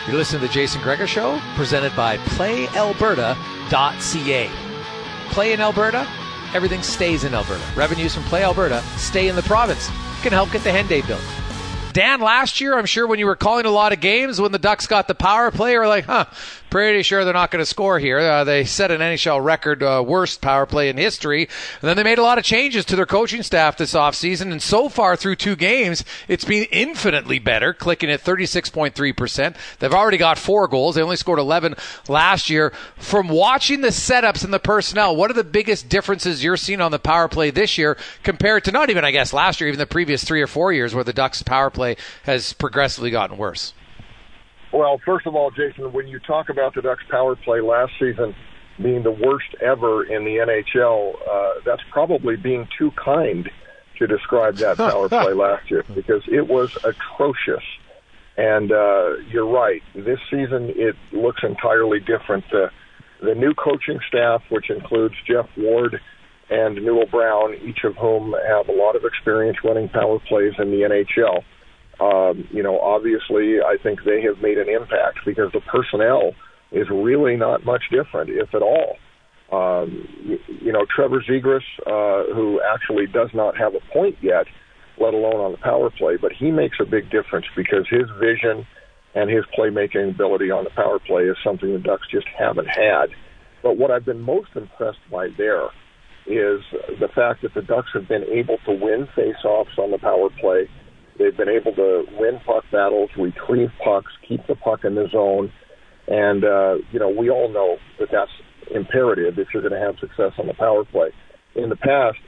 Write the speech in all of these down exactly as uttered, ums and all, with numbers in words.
You're listening to the Jason Gregor Show, presented by play alberta dot c a. Play in Alberta, everything stays in Alberta. Revenues from Play Alberta stay in the province. Can help get the Henday built. Dan, last year, I'm sure when you were calling a lot of games, when the Ducks got the power play, you were like, huh, pretty sure they're not going to score here. Uh, they set an N H L record uh, worst power play in history. And then they made a lot of changes to their coaching staff this offseason. And so far through two games, it's been infinitely better, clicking at thirty-six point three percent. They've already got four goals. They only scored eleven last year. From watching the setups and the personnel, what are the biggest differences you're seeing on the power play this year compared to not even, I guess, last year, even the previous three or four years where the Ducks power play has progressively gotten worse? Well, first of all, Jason, when you talk about the Ducks power play last season being the worst ever in the N H L, uh, that's probably being too kind to describe that power play last year, because it was atrocious. And uh, you're right. This season, it looks entirely different. The, the new coaching staff, which includes Jeff Ward and Newell Brown, each of whom have a lot of experience running power plays in the N H L, Um, you know, obviously, I think they have made an impact because the personnel is really not much different, if at all. Um, you, you know, Trevor Zegras, uh, who actually does not have a point yet, let alone on the power play, but he makes a big difference because his vision and his playmaking ability on the power play is something the Ducks just haven't had. But what I've been most impressed by there is the fact that the Ducks have been able to win face-offs on the power play. They've been able to win puck battles, retrieve pucks, keep the puck in the zone. And, uh, you know, we all know that that's imperative if you're going to have success on the power play. In the past,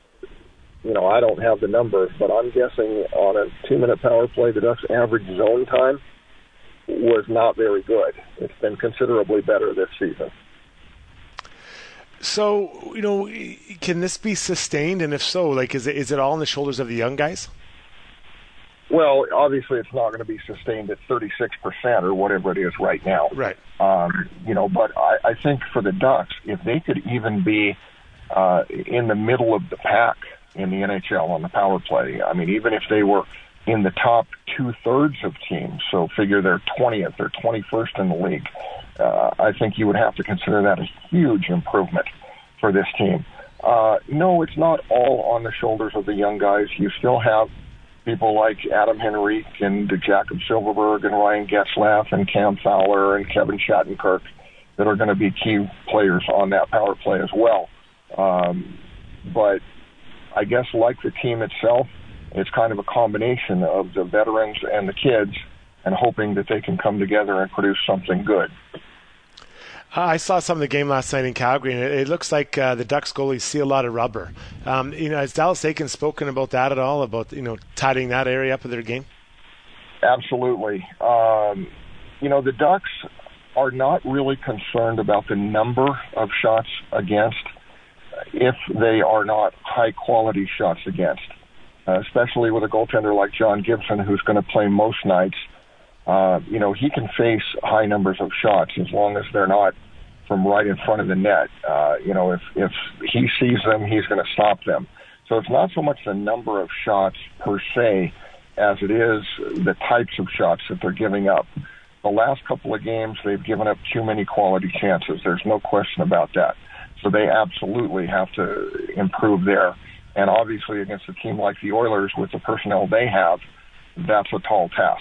you know, I don't have the numbers, but I'm guessing on a two-minute power play, the Ducks' average zone time was not very good. It's been considerably better this season. So, you know, can this be sustained? And if so, like, is it, is it all on the shoulders of the young guys? Well, obviously, it's not going to be sustained at thirty-six percent or whatever it is right now. Right. Um, you know, but I, I think for the Ducks, if they could even be uh, in the middle of the pack in the N H L on the power play, I mean, even if they were in the top two-thirds of teams, so figure they're twentieth or twenty-first in the league, uh, I think you would have to consider that a huge improvement for this team. Uh, no, it's not all on the shoulders of the young guys. You still have people like Adam Henrique and Jakob Silverberg and Ryan Getzlaff and Cam Fowler and Kevin Shattenkirk that are going to be key players on that power play as well. Um, but I guess like the team itself, it's kind of a combination of the veterans and the kids and hoping that they can come together and produce something good. Uh, I saw some of the game last night in Calgary, and it, it looks like uh, the Ducks goalies see a lot of rubber. Um, you know, has Dallas Eakins spoken about that at all, about, you know, tidying that area up of their game? Absolutely. Um, you know, the Ducks are not really concerned about the number of shots against if they are not high-quality shots against, uh, especially with a goaltender like John Gibson, who's going to play most nights. Uh, you know, he can face high numbers of shots as long as they're not from right in front of the net. Uh, you know, if, if he sees them, he's going to stop them. So it's not so much the number of shots per se as it is the types of shots that they're giving up. The last couple of games, they've given up too many quality chances. There's no question about that. So they absolutely have to improve there. And obviously against a team like the Oilers with the personnel they have, that's a tall task.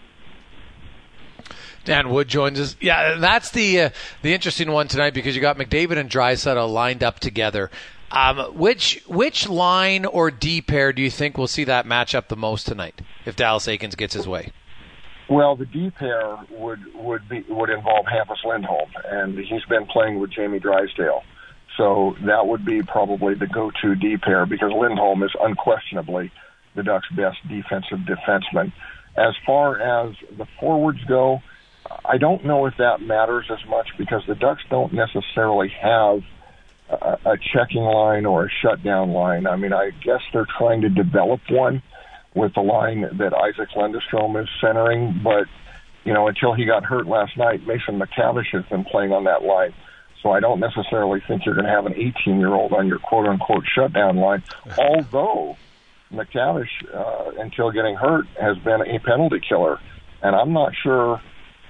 Dan Wood joins us. Yeah, that's the uh, the interesting one tonight because you got McDavid and Draisaitl lined up together. Um, which which line or D pair do you think will see that match up the most tonight if Dallas Eakins gets his way? Well, the D pair would would be would involve Hampus Lindholm, and he's been playing with Jamie Drysdale, so that would be probably the go-to D pair because Lindholm is unquestionably the Ducks' best defensive defenseman. As far as the forwards go, I don't know if that matters as much because the Ducks don't necessarily have a, a checking line or a shutdown line. I mean, I guess they're trying to develop one with the line that Isaac Lundestrom is centering, but, you know, until he got hurt last night, Mason McTavish has been playing on that line. So I don't necessarily think you're going to have an eighteen-year-old on your quote-unquote shutdown line, although McTavish, uh, until getting hurt, has been a penalty killer. And I'm not sure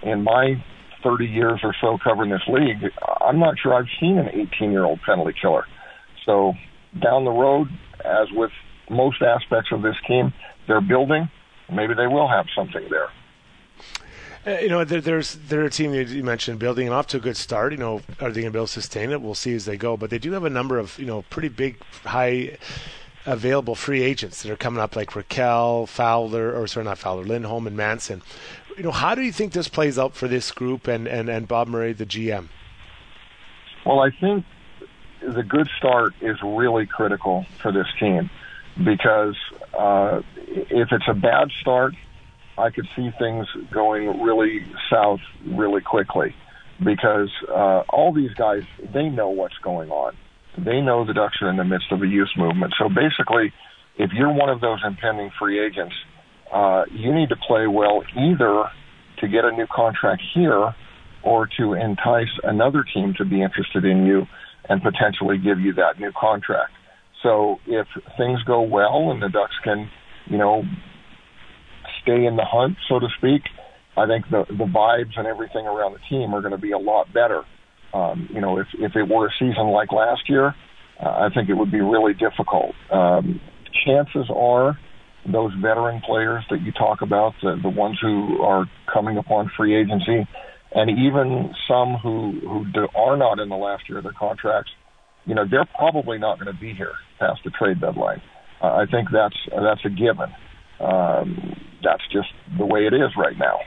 in my thirty years or so covering this league, I'm not sure I've seen an eighteen-year-old penalty killer. So down the road, as with most aspects of this team, they're building. Maybe they will have something there. Uh, you know, there, there's they're a team you mentioned building and off to a good start. You know, are they going to be able to sustain it? We'll see as they go. But they do have a number of, you know, pretty big, high available free agents that are coming up, like Raquel, Fowler, or sorry, not Fowler, Lindholm and Manson. You know, how do you think this plays out for this group and, and, and Bob Murray, the G M? Well, I think the good start is really critical for this team because uh, if it's a bad start, I could see things going really south really quickly because uh, all these guys, they know what's going on. They know the Ducks are in the midst of a youth movement. So basically, if you're one of those impending free agents, uh, you need to play well either to get a new contract here or to entice another team to be interested in you and potentially give you that new contract. So if things go well and the Ducks can, you know, stay in the hunt, so to speak, I think the, the vibes and everything around the team are going to be a lot better. Um, you know, if, if it were a season like last year, uh, I think it would be really difficult. Um, chances are those veteran players that you talk about, the, the ones who are coming upon free agency, and even some who, who do, are not in the last year of their contracts, you know, they're probably not going to be here past the trade deadline. Uh, I think that's that's a given. Um, that's just the way it is right now.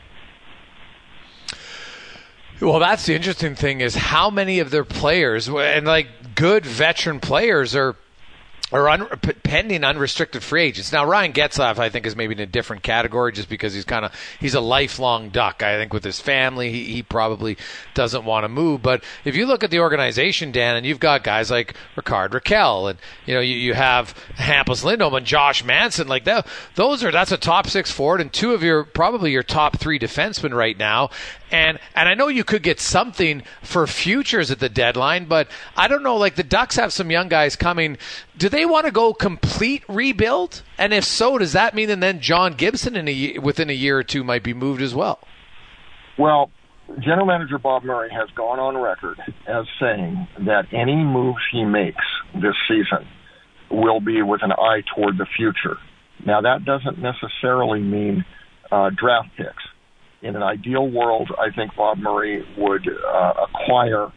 Well, that's the interesting thing is how many of their players, and like good veteran players, are are un, pending unrestricted free agents. Now, Ryan Getzlaf, I think, is maybe in a different category just because he's kind of he's a lifelong Duck. I think with his family, he, he probably doesn't want to move. But if you look at the organization, Dan, and you've got guys like Rickard Rakell, and you know you, you have Hampus Lindholm and Josh Manson, like that. Those are that's a top six forward and two of your probably your top three defensemen right now. And and I know you could get something for futures at the deadline, but I don't know. Like the Ducks have some young guys coming. Do they want to go complete rebuild? And if so, does that mean that then John Gibson in a, within a year or two might be moved as well? Well, General Manager Bob Murray has gone on record as saying that any moves he makes this season will be with an eye toward the future. Now, that doesn't necessarily mean uh, draft picks. In an ideal world, I think Bob Murray would uh, acquire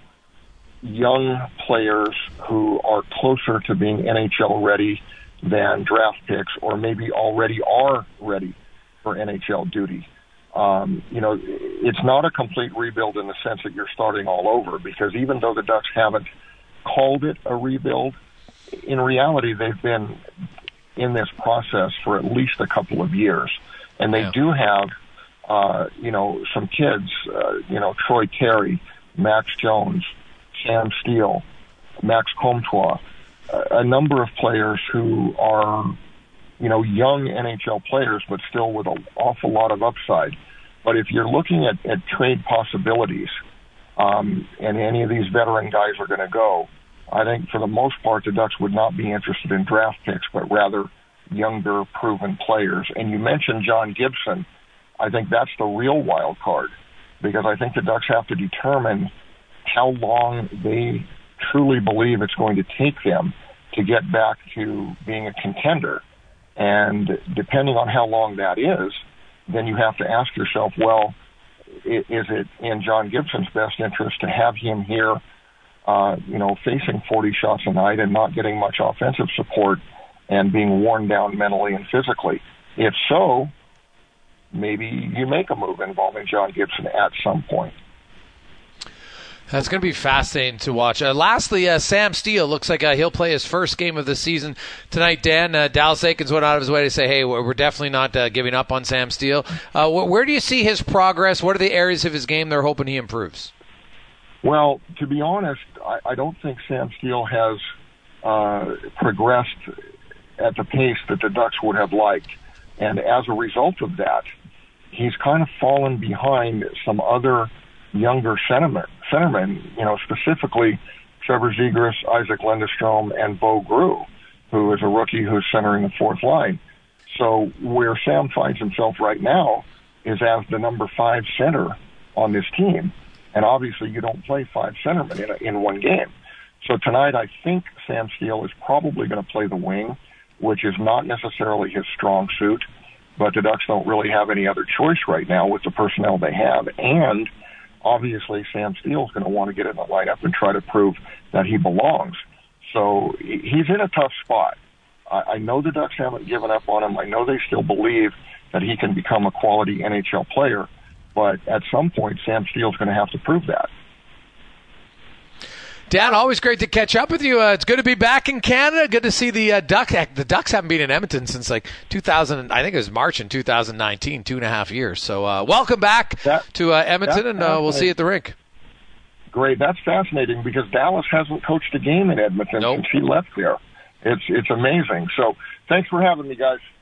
young players who are closer to being N H L ready than draft picks, or maybe already are ready for N H L duty. Um, you know, it's not a complete rebuild in the sense that you're starting all over, because even though the Ducks haven't called it a rebuild, in reality they've been in this process for at least a couple of years, and they yeah. do have Uh, you know, some kids, uh, you know, Troy Terry, Max Jones, Sam Steele, Max Comtois, uh, a number of players who are, you know, young N H L players, but still with an awful lot of upside. But if you're looking at, at trade possibilities, um, and any of these veteran guys are going to go, I think for the most part the Ducks would not be interested in draft picks, but rather younger, proven players. And you mentioned John Gibson. I think that's the real wild card, because I think the Ducks have to determine how long they truly believe it's going to take them to get back to being a contender. And depending on how long that is, then you have to ask yourself, well, is it in John Gibson's best interest to have him here, uh, you know, facing forty shots a night and not getting much offensive support and being worn down mentally and physically? If so, maybe you make a move involving John Gibson at some point. That's going to be fascinating to watch. Uh, lastly, uh, Sam Steele looks like uh, he'll play his first game of the season tonight. Dan, uh, Dallas Eakins went out of his way to say, hey, we're definitely not uh, giving up on Sam Steele. Uh, wh- where do you see his progress? What are the areas of his game they're hoping he improves? Well, to be honest, I, I don't think Sam Steele has uh, progressed at the pace that the Ducks would have liked. And as a result of that, he's kind of fallen behind some other younger centermen, centermen, you know, specifically Trevor Zegras, Isaac Lindestrom, and Bo Grew, who is a rookie who's centering the fourth line. So where Sam finds himself right now is as the number five center on this team. And obviously you don't play five centermen in, a, in one game. So tonight I think Sam Steele is probably going to play the wing, which is not necessarily his strong suit, but the Ducks don't really have any other choice right now with the personnel they have. And obviously Sam Steele is going to want to get in the lineup and try to prove that he belongs. So he's in a tough spot. I, I know the Ducks haven't given up on him. I know they still believe that he can become a quality N H L player, but at some point Sam Steele's going to have to prove that. Dan, always great to catch up with you. Uh, it's good to be back in Canada. Good to see the uh, Ducks. The Ducks haven't been in Edmonton since like two thousand. I think it was March in two thousand nineteen, two and a half years. So uh, welcome back that, to uh, Edmonton, and uh, we'll see you at the rink. Great. That's fascinating because Dallas hasn't coached a game in Edmonton nope. since he left there. It's it's amazing. So thanks for having me, guys.